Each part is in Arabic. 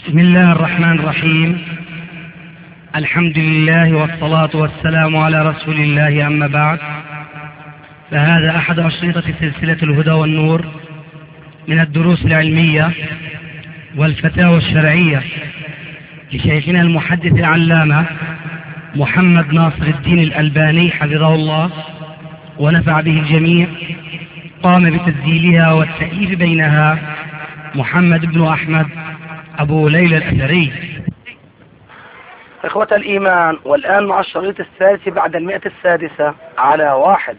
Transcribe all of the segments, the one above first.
بسم الله الرحمن الرحيم. الحمد لله والصلاة والسلام على رسول الله، أما بعد، فهذا أحد أشرطة سلسلة الهدى والنور من الدروس العلمية والفتاوى الشرعية لشيخنا المحدث العلامة محمد ناصر الدين الألباني حفظه الله ونفع به الجميع. قام بتسجيلها والتأليف بينها محمد بن أحمد أبو ليلى الأثري. إخوة الإيمان، والآن مع الشريط الثالث بعد 106 على 1.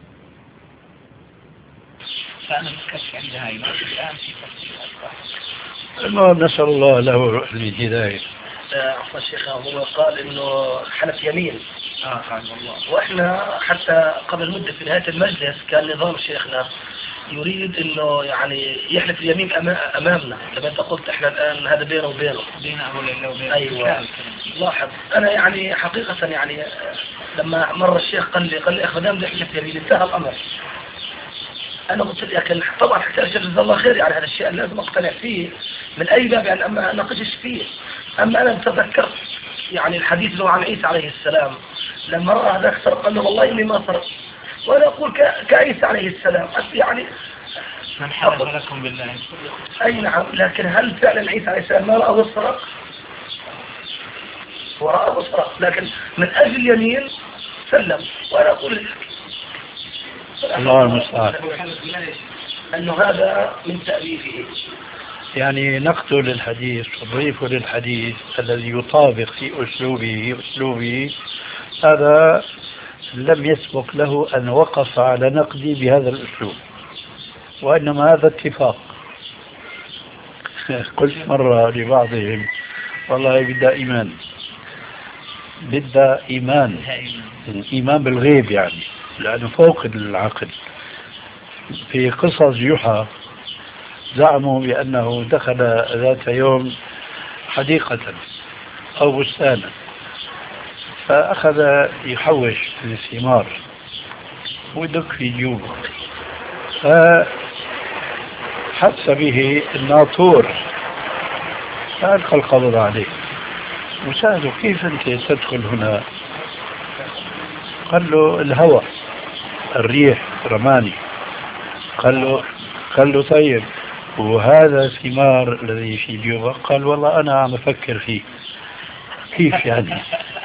المهم نسأل الله له الهداية. أخوة الشيخ هو قال إنه حلف يمين. وإحنا حتى قبل مدة في نهاية المجلس كان نظام شيخنا يريد إنه يعني يحلف اليمين أمامنا، كما أنت قلت إحنا الآن هذا بينه وبينه. أيوة. لاحظ أنا يعني حقيقة يعني لما مر الشيخ قال لي أخي دام يحلف يمين انتهى الأمر. أنا قلت لكن طبعا حتى الشيخ جزاه الله خير يعني هذا الشيء لازم أقتنع فيه من أي باب، يعني أما أناقشش فيه. أما أنا تذكرت يعني الحديث له عن عيسى عليه السلام لما رأى هذاك سرق قال له والله إني ما سرق، وأنا أقول كعيسى عليه السلام يعني من حلف لكم بالله. أي نعم، لكن هل فعلا عيسى عليه السلام ما رأى والسرق؟ ورأى والسرق، لكن من أجل اليمين سلم. وأنا أقول الله المستعان أنه هذا من تأليفه، يعني نقتل الحديث ونضيف للحديث الذي يطابق في أسلوبه هذا لم يسبق له أن وقف على نقدي بهذا الأسلوب، وإنما هذا اتفاق. قلت مرة لبعضهم والله بدأ إيمان بالغيب، يعني لأنه فوق العقل. في قصص جحا زعموا بأنه دخل ذات يوم حديقة أو بستانا فأخذ يحوش من الثمار ويدق في جيوبه، فحس به الناطور فألقى القبض عليه وسأله كيف أنت تدخل هنا؟ قال له الهواء الريح رماني. قال له طيب وهذا الثمار الذي في جيوبه؟ قال والله أنا عم أفكر فيه. كيف يعني؟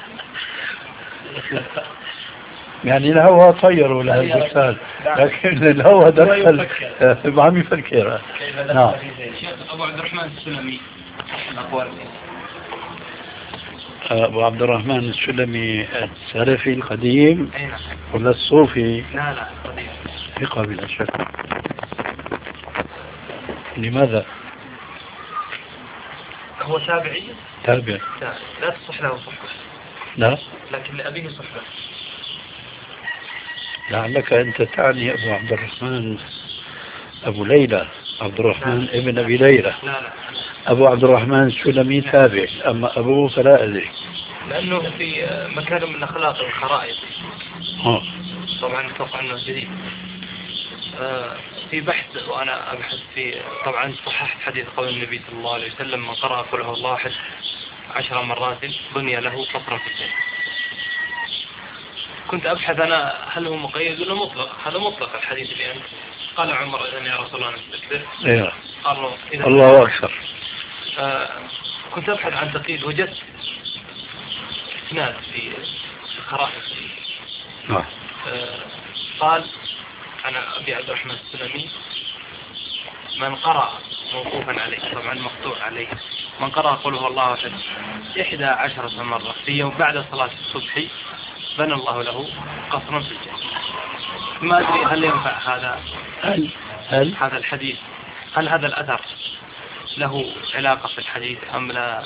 يعني الهواء طيروا له البستان لكن الهواء دخل عم يفكر. نعم. أبو عبد الرحمن السلمي أبو عبد الرحمن السلمي السلفي القديم ولا الصوفي؟ لا قديم. ثقة بلا شك. لماذا؟ هو تابعي؟ تابع. لا تصح له صحبة. لا. لكن لأبيه صحبة. لعلك أنت تعني أبو عبد الرحمن أبو ليلى عبد الرحمن ابن أبي ليلى. لا. أبو عبد الرحمن السلمي تابع، أما أبوه فلا أدري. لأنه في مكان من أخلاق الخرائط. طبعا أتوقع أنه جديد. في بحث وأنا أبحث في طبعا صححت حديث قول النبي صلى الله عليه وسلم من قرأ قل هو الله أحد 10 مرات بني له قصرا في الجنة. كنت أبحث أنا هل هو مقيد ولا مطلق؟ هذا مطلق الحديث الآن. قال عمر إذن يا رسول الله نستكبر. قال له الله أكثر. كنت أبحث عن تقييد، وجدت إسناد في خرائط. قال أنا أبي عبد الرحمن السلمي من قرأ موقوفا عليه طبعا مقطوع عليه من قرأ قل هو الله أحد 11 مرة في يوم بعد صلاة الصبح بنى الله له قصرا في الجنة. ما أدري هل ينفع هذا الحديث، هل هذا الأثر له علاقة في الحديث أم لا؟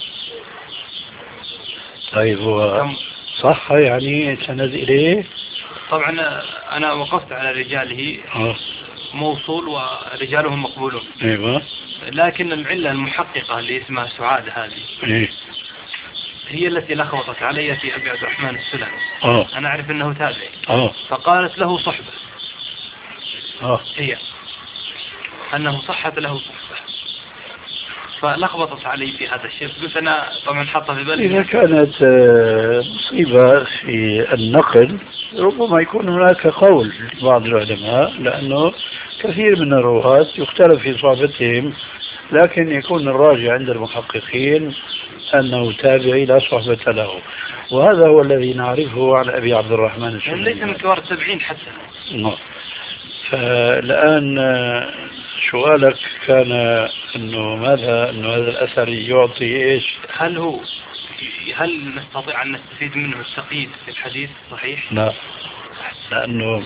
طيب هو صح يعني سند إليه؟ طبعا أنا وقفت على رجاله موصول ورجالهم مقبولون. أيوة. لكن العلة المحققة اللي اسمها سعاد هذه هي التي لخبطت علي في أبي عبد الرحمن السلمي. أنا أعرف أنه تابعي. فقالت له صحبة. هي أنه صحت له صحبة. فلخبطت علي في هذا الشيء، قلت أنا طبعا حاطة في بالي. إذا كانت مصيبة في النقل ربما يكون هناك قول لبعض العلماء، لأنه كثير من الرواة يختلف في صحبتهم، لكن يكون الراجع عند المحققين أنه تابعي لا صحبة له، وهذا هو الذي نعرفه عن أبي عبد الرحمن السلمي. ليس من كبار التابعين حتى. نعم. فالآن سؤالك كان أنه ماذا، أنه هذا الأثر يعطي إيش؟ هل نستطيع أن نستفيد منه التقييد في الحديث صحيح؟ لا، لأنه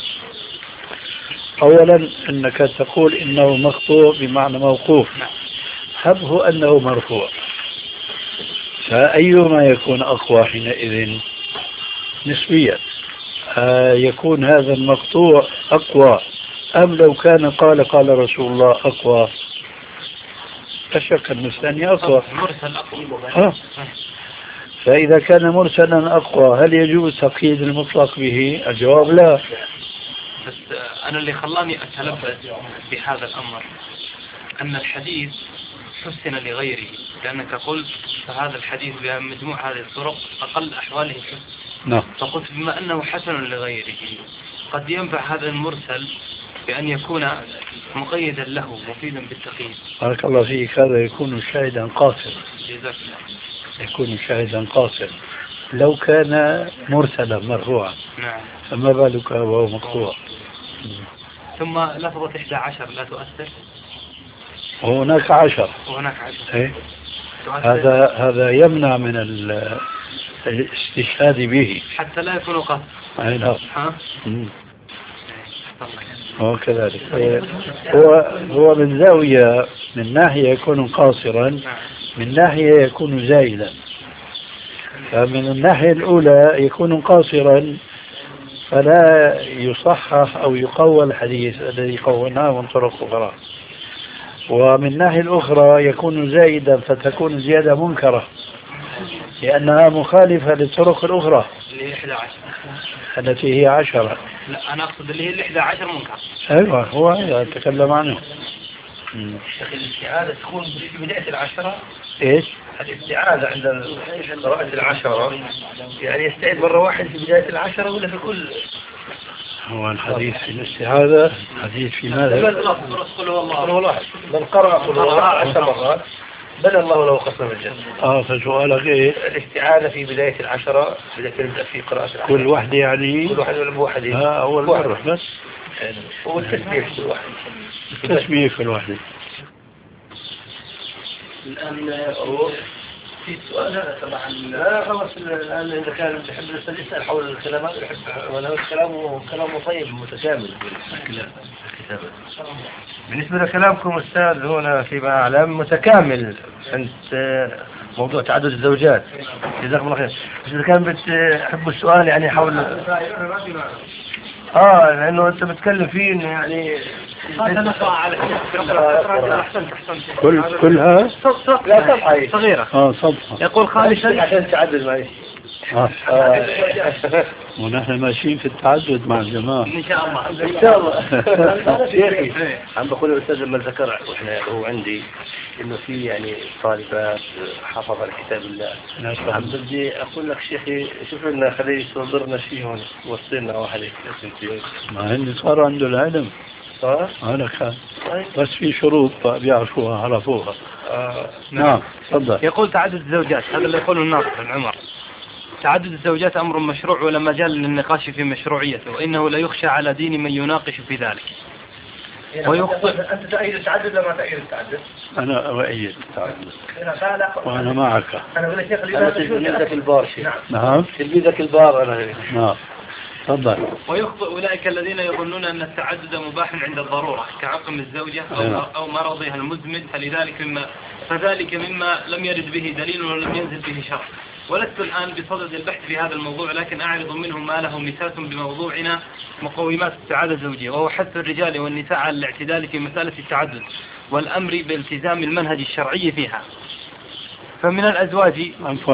أولا أنك تقول إنه مقطوع بمعنى موقوف، حبه أنه مرفوع، فأيما يكون أقوى حينئذ نسبيا؟ يكون هذا المقطوع أقوى أم لو كان قال رسول الله أقوى؟ لا شك أن الثاني أقوى. مرسل أقوى. فإذا كان مرسلا أقوى هل يجوز تقييد المطلق به؟ الجواب لا. بس أنا اللي خلاني أتلبس بهذا الأمر أن الحديث حسن لغيره، لأنك قلت فهذا الحديث بمجموع هذه الطرق أقل أحواله حسن. نعم. فقلت بما أنه حسن لغيره قد ينفع هذا المرسل بأن يكون مقيدا له مفيدا بالتقييد. بارك الله فيك، هذا يكون شاهدا قاصر. جزاك الله. يكون شاهدا قاصر لو كان مرسلا مرفوعا. نعم. فما بالك وهو مقطوع. ثم لفظة 11 لا تؤثر؟ وهناك 10. وهناك 10. إيه؟ هذا يمنع من الاستشهاد به حتى لا يكون قصد. أي نعم. ها؟ هو كذلك. هو من زاوية، من ناحية يكون قاصرا، من ناحية يكون زائدا. فمن الناحية الأولى يكون قاصرا فلا يصحح أو يقوى الحديث الذي قوناه من طرق أخرى، ومن الناحية الأخرى يكون زائدا فتكون زيادة منكرة لأنها مخالفة للطرق الأخرى اللي هي 11 التي هي 10. لا أنا أقصد اللي هي 11 منكر. أيوة هو أتكلم عنه. الاستعاذة تكون في بداية 10. إيش؟ الاستعاذة عند قراءة 10 يعني يستعيد مرة واحدة في بداية 10 ولا في كل؟ هو الحديث في الاستعاذة حديث في ماذا؟ قل هو الله. من قرأ قل هو الله 10 مرات بنى الله له قصر الجنة. فسؤالك إيه؟ الاستعاذة في بداية 10 إذا كنت في قراءة 10. كل واحدة يعني؟ كل واحد ولا بواحدة؟ أول مرة بس. والتسمية في كل واحد. التسمية في الواحدة. الآن في سؤال هذا طبعا لا خلص. الآن إذا كان يحب يسأل حول الكلمات يحب وله كلامه طيب متكامل بالكتابة. بالنسبة لكلامكم أستاذ هنا فيما أعلم متكامل عند موضوع تعدد الزوجات. جزاكم الله خير. بس إذا كان بتحب السؤال يعني حول لأنه أنت بتكلم فيه إنه يعني هذا نقرأ على أحسنت. كلها لا صفحة صغيرة. صفحة. يقول خالصا عشان تعدد معي. ونحن ماشيين في التعدد مع الجماعة إن شاء الله. إن شاء الله. شيخي عم بقول الأستاذ لما ذكر وإحنا هو عندي إنه في يعني طالبات حافظ على كتاب الله. عم بدي أقول لك شيخي شوف لنا خليه يصدرنا شيء هون وصلنا واحد ما هن صار عنده العلم. أنا كان بس في شروط بيعرفوها عرفوها. نعم تفضل. يقول تعدد الزوجات، هذا اللي يقوله الناصر بن عمر. تعدد الزوجات أمر مشروع ولا مجال للنقاش في مشروعيته، وإنه لا يخشى على دين من يناقش في ذلك. أنت تأيد التعدد لما تأيد التعدد؟ أنا أؤيد التعدد وأنا معك. أنا أقول لك أنا تلميذك البار. نعم تلميذك البار أنا. نعم تفضل. ويخطئ أولئك الذين يظنون أن التعدد مباح عند الضرورة كعقم الزوجة أو مرضها المزمن، فذلك مما لم يرد به دليل ولم ينزل به شرع. ولست الآن بصدد البحث في هذا الموضوع، لكن أعرض منه ما له مساس بموضوعنا مقومات السعادة الزوجية، وهو حث الرجال والنساء على الاعتدال في مسألة التعدد والأمر بالتزام المنهج الشرعي فيها. فمن الأزواج عفوا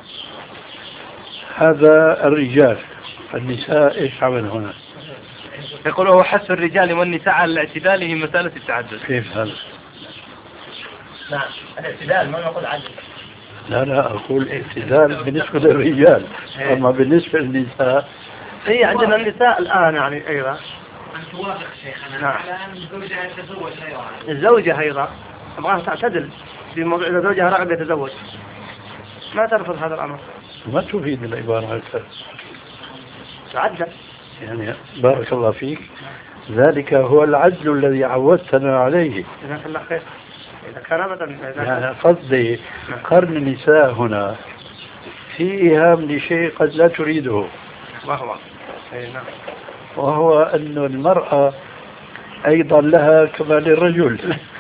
هذا الرجال، النساء إيش عمل هنا؟ يقول هو حث الرجال والنساء على الاعتدال في مسألة التعدد. كيف هذا؟ نعم الاعتدال ما نقول عدل. لا أقول اعتدال بالنسبة للرجال، أما بالنسبة للنساء هي عندنا النساء الآن يعني أيضا أن توافق شيخنا نعم. على أن زوجها يتزوج أيضا. الزوجة أيضا أبغاها تعتدل في موضوع إذا زوجها راغب يتزوج ما ترفض هذا الأمر. ما تفيد العبارة هكذا تعدل يعني. بارك الله فيك، ذلك هو العدل الذي عودتنا عليه. جزاك الله خير. إذا كان أبدا يعني قصدي قرن النساء هنا في إيهام لشيء قد لا تريده، وهو نعم. وهو أن المرأة أيضا لها كما للرجل.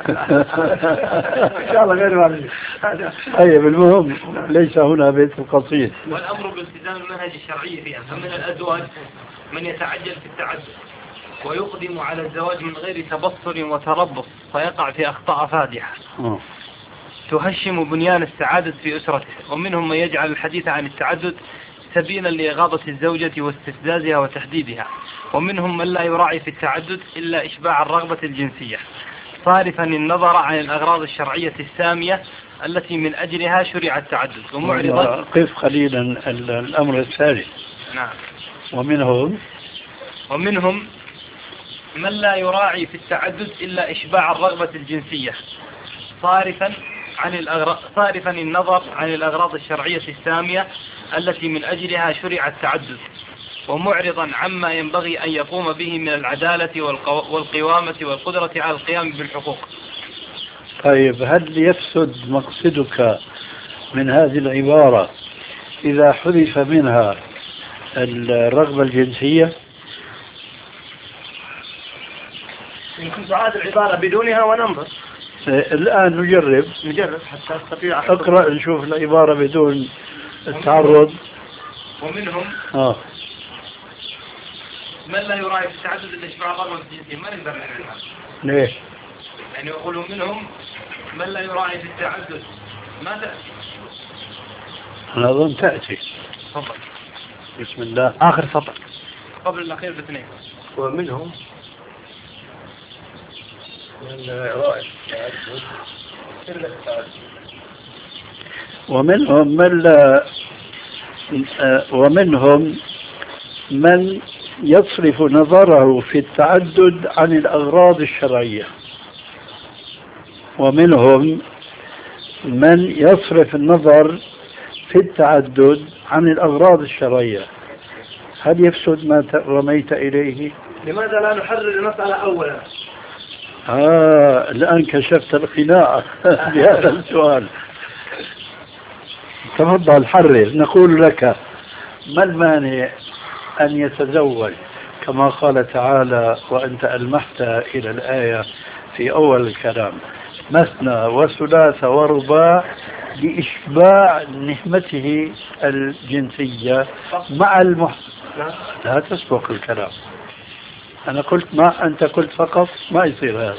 إن شاء الله غير والد. طيب المهم ليس هنا بيت القصيد. والأمر بالتزام المنهج الشرعي فيها. فمن الأزواج من يتعجل في التعدد ويقدم على الزواج من غير تبصر وتربص فيقع في أخطاء فادحة تهشم بنيان السعادة في أسرته. ومنهم من يجعل الحديث عن التعدد سبيلا لإغاظة الزوجة واستفزازها وتحديدها. ومنهم من لا يراعي في التعدد إلا إشباع الرغبة الجنسية صارفا النظر عن الأغراض الشرعية السامية التي من أجلها شرع التعدد ومعرضا. قف قليلا الأمر الثالث. نعم. ومنهم من لا يراعي في التعدد إلا إشباع الرغبة الجنسية صارفا النظر عن الأغراض الشرعية السامية التي من أجلها شرع التعدد ومعرضا عما ينبغي أن يقوم به من العدالة والقوامة والقدرة على القيام بالحقوق. طيب هل يفسد مقصدك من هذه العبارة إذا حذف منها الرغبة الجنسية؟ يمكن تعاد العبارة بدونها وننظر. الآن نجرب حتى أستطيع أقرأ نشوف العبارة بدون التعرض. ومنهم من لا يراعي في التعدد إلا إشباع الرغبة الجنسية. ما نقدر نعمل. ليش؟ يعني يقولوا منهم من لا يراعي في التعدد ما تأتي. أنا أظن تأتي. تفضل. بسم الله. آخر سطر قبل الأخير باثنين. ومنهم ومنهم من يصرف نظره في التعدد عن الأغراض الشرعية. ومنهم من يصرف النظر في التعدد عن الأغراض الشرعية. هل يفسد ما رميت إليه؟ لماذا لا نحرر المسألة أولا؟ الآن كشفت القناع بهذا السؤال. تفضل حرر. نقول لك ما المانع أن يتزوج كما قال تعالى وأنت ألمحت إلى الآية في أول الكلام مثنى وثلاث ورباع لإشباع نهمته الجنسية مع لا تسبق الكلام. أنا قلت أنت قلت فقط ما يصير هذا.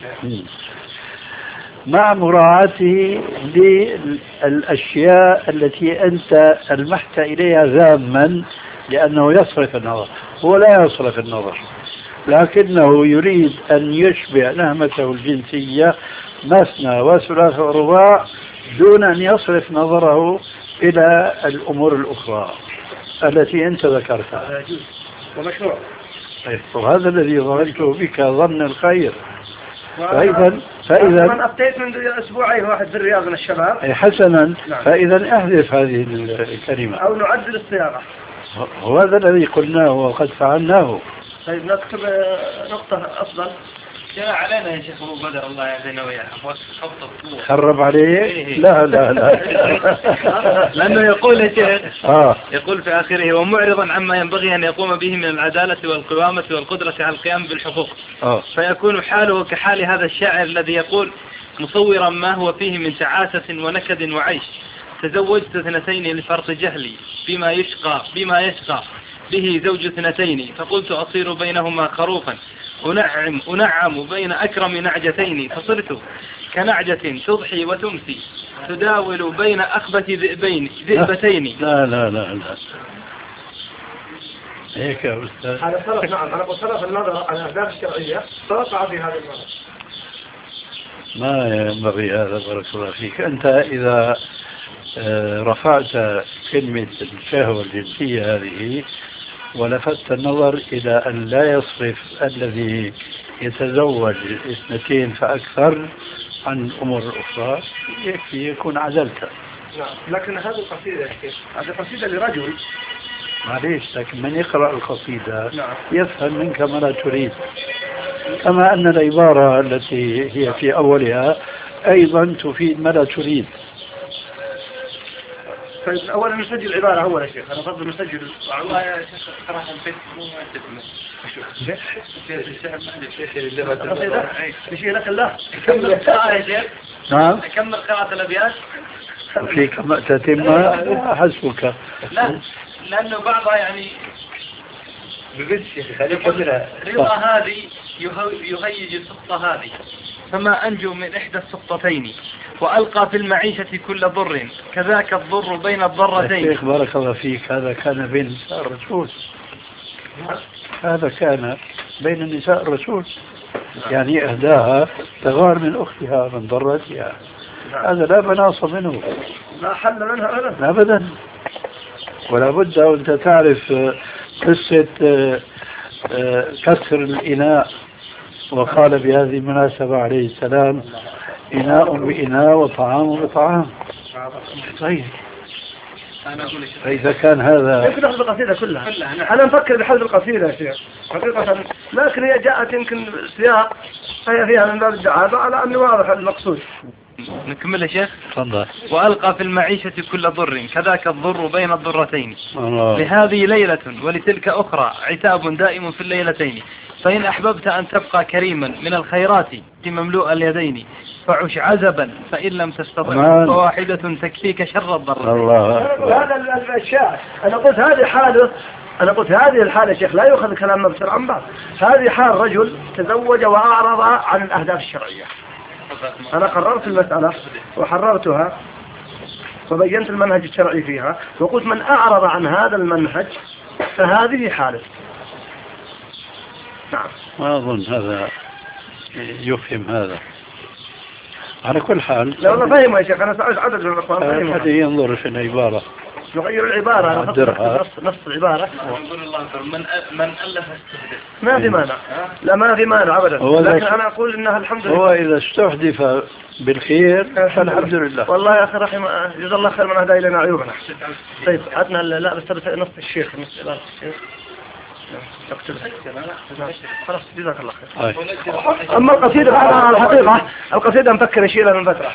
مع مراعاته للأشياء التي أنت ألمحت إليها ذاما لأنه يصرف النظر. هو لا يصرف النظر لكنه يريد أن يشبع نهمته الجنسية مثنى وثلاث ورباع دون أن يصرف نظره إلى الأمور الأخرى التي أنت ذكرتها. ومشروع. وهذا الذي ظننته بك ظن الخير. فإذا من أبتيت من أسبوعين واحد في الرياض من الشباب. حسنا. نعم. فإذا أحذف هذه الكلمة أو نعدل الصياغة. وهذا الذي قلناه وقد فعلناه. طيب نكتب نقطة أفضل. جاء علينا يا شيخ أبو بدر الله يعزنا وياه خرب عليه. لا لأنه يقول يا شيخ يقول في آخره ومعرضا عما ينبغي أن يقوم به من العدالة والقوامة والقدرة على القيام بالحقوق. فيكون حاله كحال هذا الشاعر الذي يقول مصورا ما هو فيه من تعاسة ونكد وعيش تزوجت 2 لفرط جهلي بما يشقى به زوج 2 فقلت أصير بينهما خروفا أنعم بين أكرم نعجتين فصرت كنعجة تضحي وتمسي تداول بين أخبث ذئبتين. لا هيك يا أستاذ. هذا صرف. نعم أنا قلت صرف النظر عن الأهداف الشرعية توقع في هذا المرض. ما ينبغي هذا. بارك الله فيك. أنت إذا رفعت كلمة الشهوة الجنسية هذه ولفت النظر إلى أن لا يصرف الذي يتزوج 2 فأكثر عن الأمور الأخرى يكفي يكون عزلت. لكن هذه القصيدة يا شيخ هذه قصيدة لرجل. معليش، لكن من يقرأ القصيدة يفهم منك ما لا تريد، كما أن العبارة التي هي في أولها أيضا تفيد ما لا تريد. طيب أولا نسجل العبارة أولا يا شيخ. أنا أفضل نسجل. والله يا شيخ قراءة البيت مو شيء لك الله. أكمل القراءة يا شيخ. نعم. أكمل قراءة الأبيات. فيك ما تتم حسبك. لا لأنه بعضها يعني رضا هذه يهيج السقطة هذه، فما أنجو من إحدى السقطتين، وألقى في المعيشة كل ضر، كذاك الضر بين الضرتين. الشيخ بارك الله فيك، هذا كان بين النساء الرسول، هذا كان بين النساء الرسول، يعني أهداها تغار من أختها من ضرتها، هذا لا مناص منه، لا حل منها أبدا. ولا بد وأنت تعرف قصة كسر الإناء، وقال بهذه المناسبة عليه السلام: إناء بإناء وطعام بطعام. طيب فإذا كان هذا يمكن نحذف القصيدة كلها. أنا مفكر بحذف القصيدة يا شيخ حقيقة، لكن هي جاءت يمكن سياق فهي فيها من باب الدعابة على أنه واضح المقصود. نكمل يا شيخ. تفضل. وألقى في المعيشة كل ضر، كذاك الضر بين الضرتين. الله. لهذه ليلة ولتلك أخرى، عتاب دائم في الليلتين. فإن أحببت أن تبقى كريما من الخيرات مملوء اليدين، فعش عزبا، فإن لم تستطع فواحدة تكفيك شر الضر. الله. هذا الأشياء أنا قلت هذه حالة، أنا قلت هذه الحالة يا شيخ لا يؤخذ كلام مبصر عن بعض. هذه حال رجل تزوج وأعرض عن الأهداف الشرعية. أنا قررت المسألة وحررتها وبينت المنهج الشرعي فيها، وقلت من أعرض عن هذا المنهج فهذه حالة. نعم. ما أظن هذا يفهم هذا. على كل حال لا والله فاهم يا شيخ، أنا سألت عدد من الأخوان فاهم. هذا ينظر في العبارة، نغير العبارة، نص العبارة. من ألف استهدف ما في مانع، لا ما في مانع أبدا، لكن أنا أقول إنها الحمد لله. هو إذا استحدث بالخير فالحمد لله. والله يا أخي جزا الله خير من هدى إلينا عيوبنا. طيب عدنا لا بس نص الشيخ، نص عبارة الشيخ. خلاص جزاك الله خير. أما القصيدة على الحقيقة القصيدة مفكر يشيلها من فترة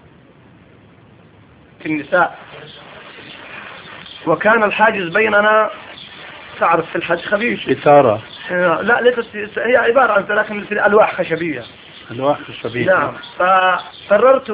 في النساء، وكان الحاجز بيننا تعرف في الحج خفيف ستارة. لا ليست، هي عبارة عن لكن في ألواح خشبية. ألواح خشبية. نعم. فقررت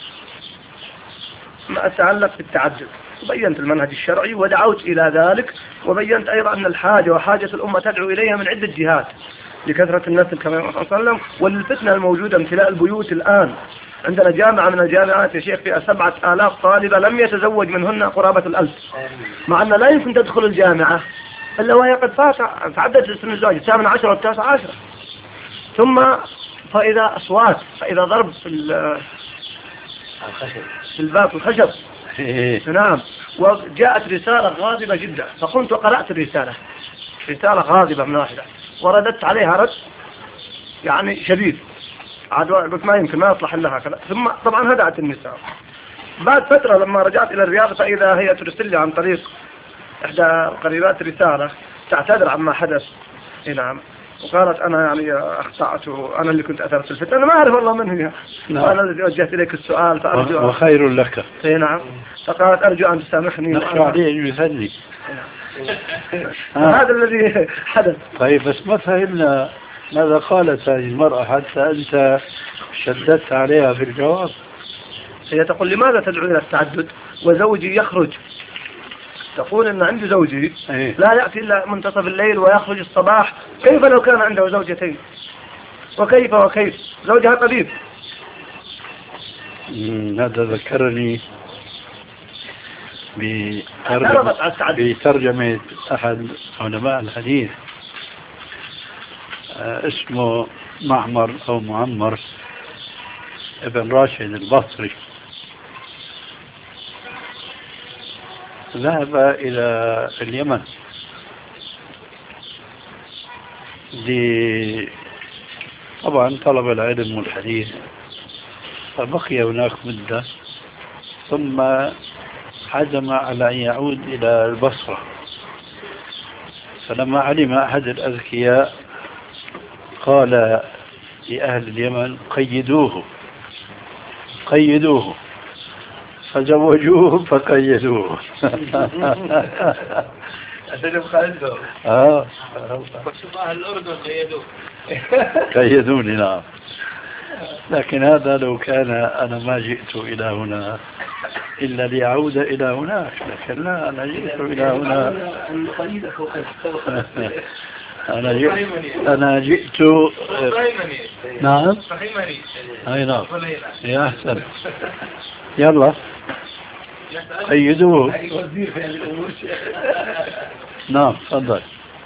ما أتعلق بالتعدد، وبينت المنهج الشرعي ودعوت إلى ذلك، وبينت أيضا أن الحاجة وحاجة الأمة تدعو إليها من عدة جهات، لكثرة النسل كما صلى الله عليه وسلم، والفتنة الموجودة امتلاء البيوت الآن. عندنا جامعة من الجامعات يا شيخ فيها 7000 طالبة لم يتزوج منهن قرابة 1000، مع أن لا يمكن تدخل الجامعة إلا وهي قد تعدت سن الزواج 8 10 و9 10. ثم فإذا أصوات، فإذا ضرب في الباب الخشب. نعم. وجاءت رسالة غاضبة جدا، فقمت وقرأت الرسالة، رسالة غاضبة من واحدة، ورددت عليها رد يعني شديد، عاد قلت ما يمكن ما يصلح لها هكذا. ثم طبعا هدأت النساء. بعد فترة لما رجعت إلى الرياض فإذا هي ترسل لي عن طريق إحدى القريبات رسالة تعتذر عما حدث. نعم. وقالت أنا يعني أخطأت، أنا اللي كنت أثرت الفتنة، أنا ما أعرف والله من هي. نعم. وأنا الذي وجهت إليك السؤال فأرجو وخير لك. نعم. فقالت أرجو أن تسامحني. نخشى عليه أن يثني. هذا الذي حدث. طيب بس ما فهمنا ماذا قالت هذه المرأة حتى أنت شددت عليها في الجواب. هي تقول لماذا تدعو إلى التعدد وزوجي يخرج؟ تقول إن عندي زوجي لا يأتي إلا منتصف الليل ويخرج الصباح، كيف لو كان عنده زوجتين؟ وكيف زوجها طبيب. هذا ذكرني بترجمة أحد علماء الحديث اسمه معمر أو معمر ابن راشد البصري ذهب إلى اليمن طبعا طلب العلم والحديث، فبقي هناك مدة ثم عزم على أن يعود إلى البصرة. فلما علم أحد الأذكياء قال لأهل اليمن قيدوه فزوجوه فقيدوه. أهل الأردن قيدوني نعم. لكن هذا لو كان أنا ما جئت إلى هنا إلا ليعود إلى هناك، لكن لا، أنا جئت إلى هنا. أنا جئت نعم. أي نعم يا أحسن. يلا قيدوه. نعم تفضل.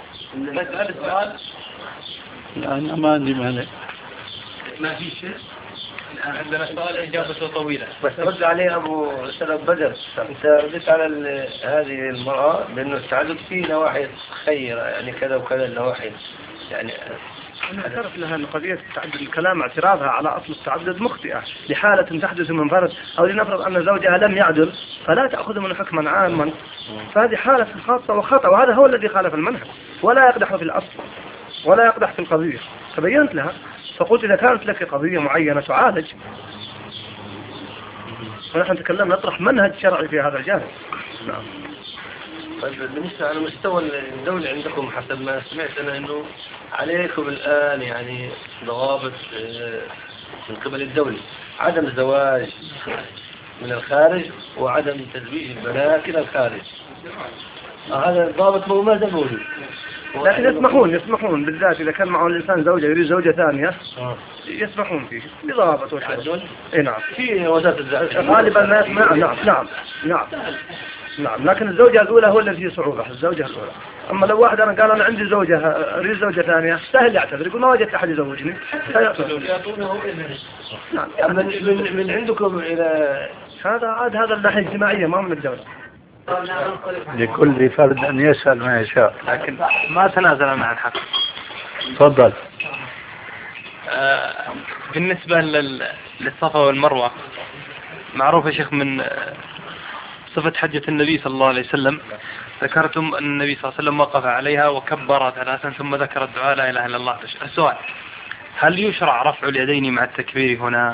أنا ما عندي مانع. ما في شيء. عندنا سؤال إجابته طويلة بس رد عليه أبو سلف بدر. أنت ردت على هذه المرأة بأنه التعدد فيه نواحي خيرة، يعني كذا وكذا النواحي، يعني أنا اعترف لها أن قضية التعدد الكلام اعتراضها على أصل التعدد مخطئة لحالة تحدث من فرد، أو لنفرض أن زوجها لم يعدل فلا تأخذ من حكما عاما، فهذه حالة خاصة وخطأ، وهذا هو الذي خالف المنهج، ولا يقدح في الأصل ولا يقدح في القضية. فبينت لها فقلت إذا كانت لك قضية معينة تعالج، ونحن نتكلم نطرح منهج شرعي في هذا الجانب. نعم. بالنسبة على مستوى الدولة عندكم حسب ما سمعت أنا أنه عليكم الآن يعني ضوابط من قبل الدولة، عدم الزواج من الخارج وعدم تزويج البنات إلى الخارج. هذا الضابط هو ماذا بقول؟ لكن يسمحون بالذات إذا كان معه الإنسان زوجة يريد زوجة ثانية يسمحون فيه بضابط وشروط. إيه نعم. في وزارة الزواج غالبا ما يسمع. نعم لكن الزوجة الأولى هو الذي فيه صعوبة، الزوجة الأولى. أما لو واحد أنا قال أنا عندي زوجة أريد زوجة ثانية سهل يعتذر، يقول ما وجدت أحد يزوجني. نعم. من عندكم إلى هذا الناحية الاجتماعية ما من الدولة. لكل فرد أن يسأل ما يشاء، لكن ما تنازل مع الحق. تفضل. بالنسبة للصفا والمروة، معروف يا شيخ من صفة حجة النبي صلى الله عليه وسلم، ذكرتم أن النبي صلى الله عليه وسلم وقف عليها وكبر 3 ثم ذكر الدعاء لا إله إلا الله. السؤال: هل يشرع رفع اليدين مع التكبير هنا؟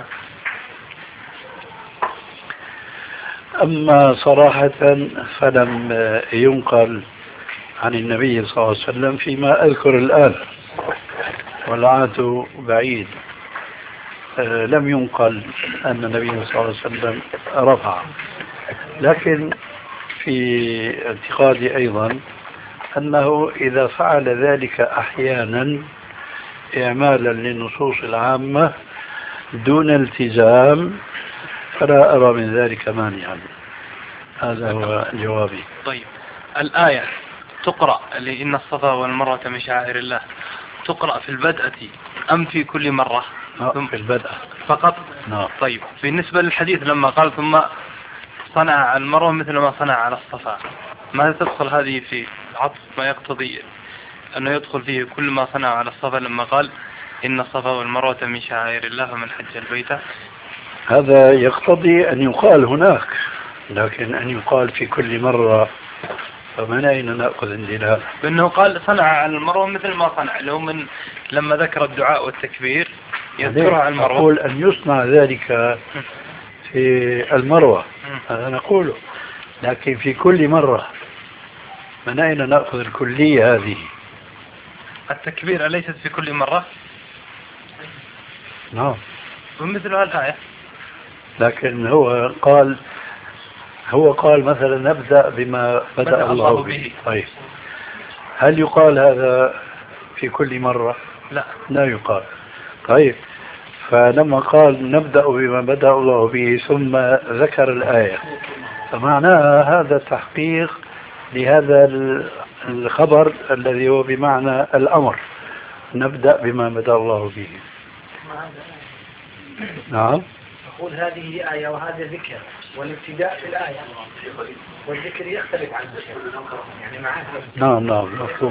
أما صراحة فلم ينقل عن النبي صلى الله عليه وسلم فيما أذكر الآن، والعهد بعيد، لم ينقل أن النبي صلى الله عليه وسلم رفع. لكن في اعتقادي أيضا أنه إذا فعل ذلك أحيانا إعمالا للنصوص العامة دون التزام فلا أرى من ذلك مانعا. هذا هو جوابي. طيب، الآية تقرأ لإن الصفا والمروة من شعائر الله، تقرأ في البدءة أم في كل مرة؟ في البدء فقط. نعم. طيب، بالنسبة للحديث لما قال ثم صنع على المروة مثل ما صنع على الصفا، ماذا تدخل هذه في عطف ما يقتضي أنه يدخل فيه كل ما صنع على الصفا لما قال إن الصفا والمروة من شعائر الله فمن حج البيت؟ هذا يقتضي أن يقال هناك، لكن أن يقال في كل مرة فمن أين نأخذ الدلالة؟ بأنه قال صنع على المروة مثل ما صنع له من لما ذكر الدعاء والتكبير يذكرها على المروة. أقول أن يصنع ذلك في المروة، هذا نقوله، لكن في كل مرة من أين نأخذ الكلية هذه؟ التكبير أليست في كل مرة؟ نعم. ومثل هالآية. لكن هو قال مثلا نبدأ بما بدأ الله به. طيب، هل يقال هذا في كل مرة؟ لا يقال. طيب، فلما قال نبدأ بما بدأ الله به ثم ذكر الآية، فمعناها هذا تحقيق لهذا الخبر الذي هو بمعنى الأمر، نبدأ بما بدأ الله به. نعم. نقول هذه آية وهذا ذكر، والابتداء في الآية والذكر يختلف عن الذكر يعني معاه. نعم مفهوم.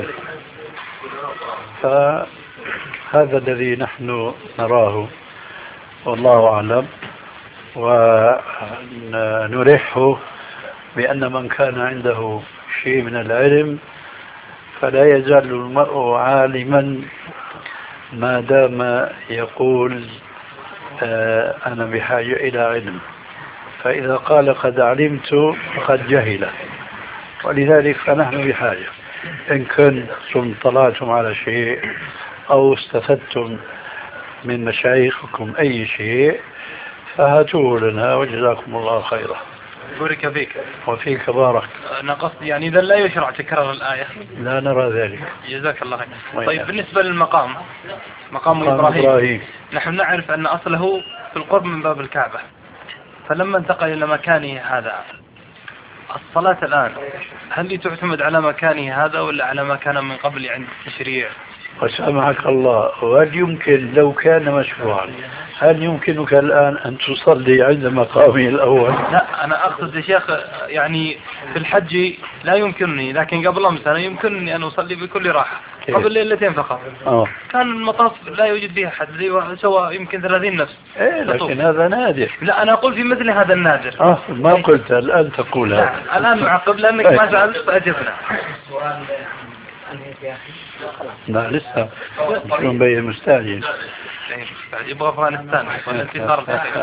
فهذا الذي نحن نراه والله أعلم، ونرحه بأن من كان عنده شيء من العلم فلا يزال المرء عالما ما دام يقول أنا بحاجة إلى علم، فإذا قال قد علمت فقد جهل، ولذلك فنحن بحاجة. إن كنتم طلعتم على شيء أو استفدتم من مشايخكم أي شيء فهاتوه لنا وجزاكم الله خيرا. بارك فيك. وفيك بارك. أنا قصدي يعني إذا لا يشرع تكرار الآية. لا نرى ذلك. جزاك الله خير. طيب بالنسبة للمقام، مقام إبراهيم، نحن نعرف أن أصله في القرب من باب الكعبة، فلما انتقل إلى مكانه هذا الصلاة الآن هل تعتمد على مكانه هذا ولا على ما كان من قبل عند التشريع؟ وسامحك الله، وهل يمكن لو كان مشروعا هل يمكنك الآن أن تصلي عند مقامه الأول؟ لا أنا أقصد يا شيخ يعني في الحج لا يمكنني، لكن قبل أمس أنا يمكنني أن أصلي بكل راحة قبل ليلتين فقط. كان المطاف لا يوجد فيه أحد سوى يمكن 30 نفس. لكن هذا نادر. لا أنا أقول في مثل هذا النادر. ما قلت الآن تقول هذا. الآن نعقب لأنك ما سألت فأجبنا. لا لسه شلون بين مستعجل يبغى أفغانستان والانتصار.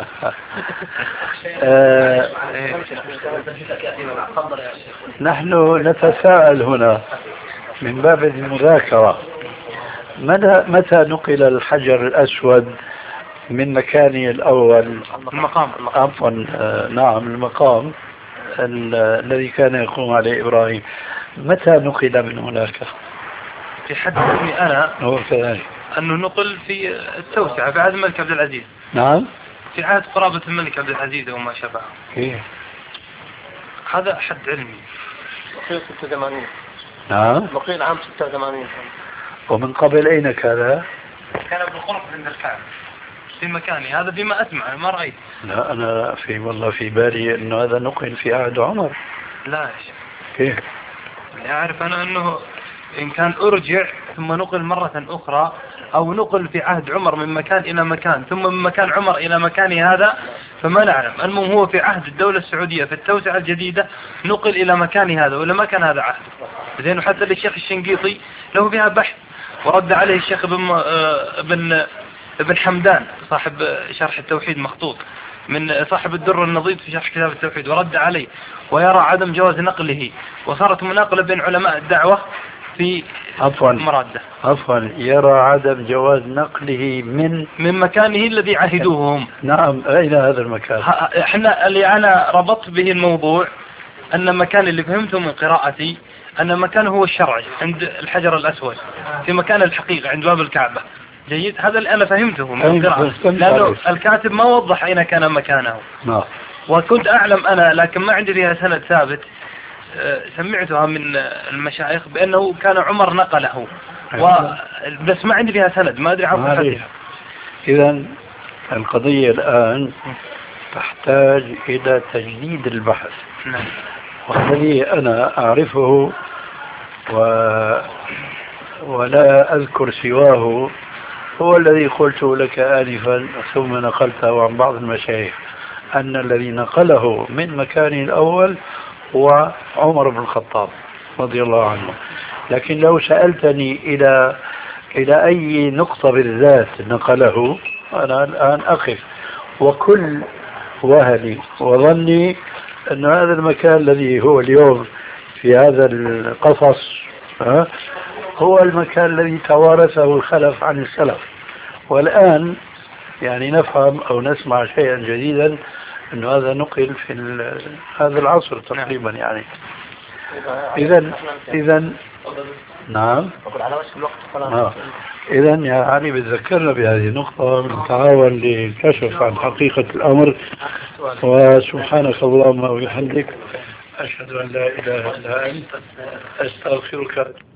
نحن نتساءل هنا من باب المذاكرة، متى نقل الحجر الأسود من مكانه الأول؟ المقام. عفوا نعم المقام الذي كان يقوم عليه إبراهيم، متى نقل من هناك؟ في حد اسمي أنا هو كذلك أنه نقل في التوسعة في عهد الملك عبد العزيز. نعم في عهد قرابة الملك عبد العزيز وما شابه. هذا حد علمي. نقيل 86. نعم نقيل عام 86. ومن قبل أين كان؟ كان بالقرب عند الكعبة في مكاني هذا بما أسمع ما رأيت. لا أنا والله في بالي أنه هذا نقل في عهد عمر. لا يا شيخ. كيف؟ أعرف أنا أنه إن كان أرجع ثم نقل مرة أخرى أو نقل في عهد عمر من مكان إلى مكان ثم من مكان عمر إلى مكانه هذا فما نعلم. المهم هو في عهد الدولة السعودية في التوسعة الجديدة نقل إلى مكان هذا ولا ما كان هذا عهد زين. وحتى للشيخ الشنقيطي له فيها بحث ورد عليه الشيخ ابن حمدان صاحب شرح التوحيد مخطوط من صاحب الدر النضيد في شرح كتاب التوحيد ورد عليه ويرى عدم جواز نقله، وصارت مناقلة بين علماء الدعوة في مرادة. يرى عدم جواز نقله من مكانه الذي عهدوه هم. نعم إلى هذا المكان. احنا اللي أنا ربطت به الموضوع أن مكان اللي فهمته من قراءتي أن مكانه هو الشرعي عند الحجر الأسود في مكان الحقيقة عند باب الكعبة. جيد، هذا اللي أنا فهمته من القراءة لأنه الكاتب ما وضح أين كان مكانه. وكنت أعلم أنا لكن ما عندي فيها سند ثابت سمعتها من المشايخ بأنه كان عمر نقله بس ما عندي فيها سند ما أدري عن صحتها. إذن القضية الآن تحتاج إلى تجديد البحث. والذي أنا أعرفه ولا أذكر سواه هو الذي قلته لك آنفا ثم نقلته عن بعض المشايخ أن الذي نقله من مكانه الأول هو عمر بن الخطاب رضي الله عنه. لكن لو سألتني إلى أي نقطة بالذات نقله أنا الآن أقف، وكل وهلي وظني أن هذا المكان الذي هو اليوم في هذا القفص هو المكان الذي توارثه الخلف عن السلف، والآن يعني نفهم أو نسمع شيئا جديدا أنه هذا نقل في هذا العصر تقريبا. يعني إذا نعم إذا يا علي بتذكرنا بهذه النقطة نتعاون للكشف عن حقيقة الأمر. وسبحانك اللهم وبحمدك أشهد أن لا إله إلا أنت أستغفرك.